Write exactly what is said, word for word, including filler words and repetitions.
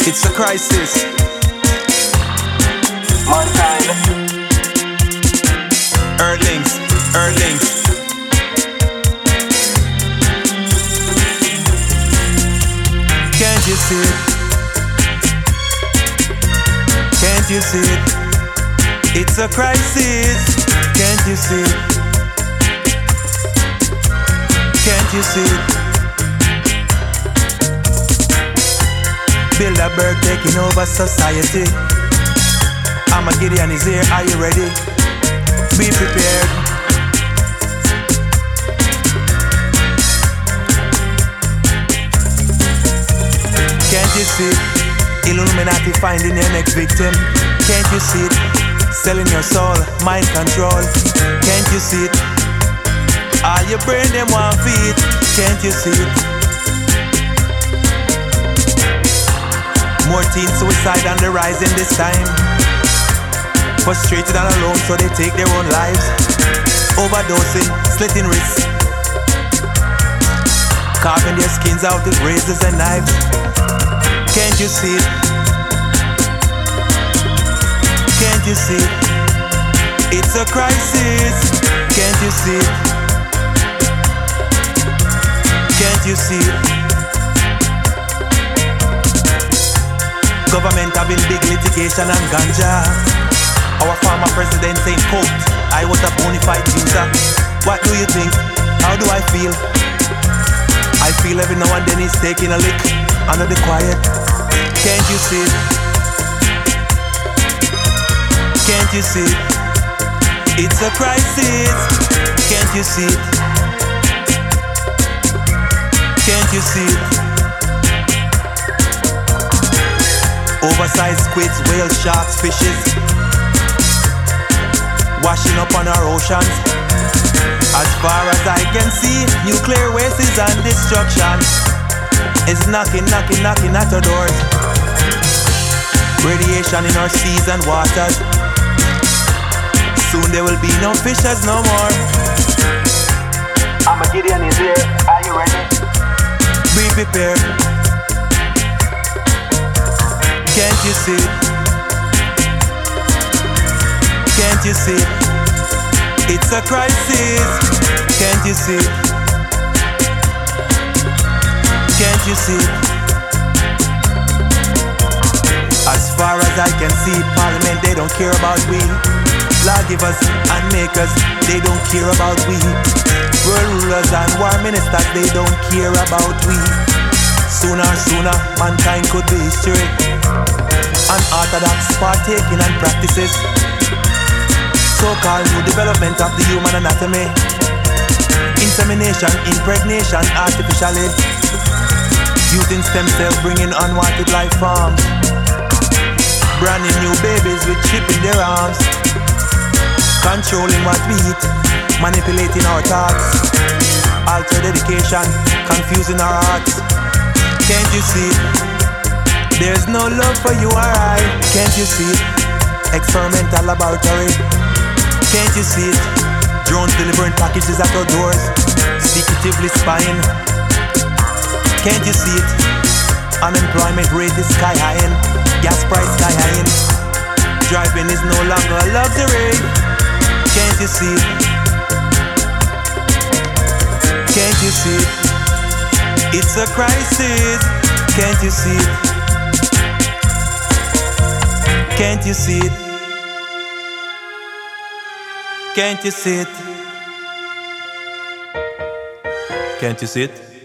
It's a crisis. Mankind. Earthlings, earthlings. Can't you see it? Can't you see it? It's a crisis. Can't you see it? Can't you see it? Bilderberg taking over society. Armageddon is here, are you ready? Be prepared. Can't you see it? Illuminati finding your next victim. Can't you see it? Selling your soul, mind control. Can't you see it? All your brain them want feed. Can't you see it? More teen suicide on the rise in this time. Frustrated and alone, so they take their own lives. Overdosing, slitting wrists, carving their skins out with razors and knives. Can't you see it? Can't you see it? It's a crisis. Can't you see it? Can't you see it? Government having big litigation and ganja. Our former president saying, quote, I was a bona fide user. What do you think? How do I feel? I feel every now and then he's taking a lick under the quiet. Can't you see it? Can't you see it? It's a crisis. Can't you see it? Can't you see it? Oversized squids, whales, sharks, fishes washing up on our oceans. As far as I can see, nuclear waste is and destruction is knocking, knocking, knocking at our doors. Radiation in our seas and waters. Soon there will be no fishers no more. Armageddon is here, are you ready? Be prepared. Can't you see it? Can't you see it? It's a crisis. Can't you see it? Can't you see it? As far as I can see, Parliament, they don't care about we. Lawgivers and makers, they don't care about we. World rulers and war ministers, they don't care about we. Sooner or sooner, mankind could be history. Unorthodox partaking and practices. So-called new development of the human anatomy. Insemination, impregnation artificially. Using stem cells, bringing unwanted life forms. Branding new babies with chip in their arms. Controlling what we eat, manipulating our thoughts. Altered education, confusing our hearts. Can't you see it? There's no love for you or I. Can't you see it? Experimental laboratory. Can't you see it? Drones delivering packages at our doors, secretively spying. Can't you see it? Unemployment rate is sky high, gas price sky high. Driving is no longer a luxury. Can't you see it? Can't you see it? It's a crisis. Can't you see it? Can't you see it? Can't you see it? Can't you see it?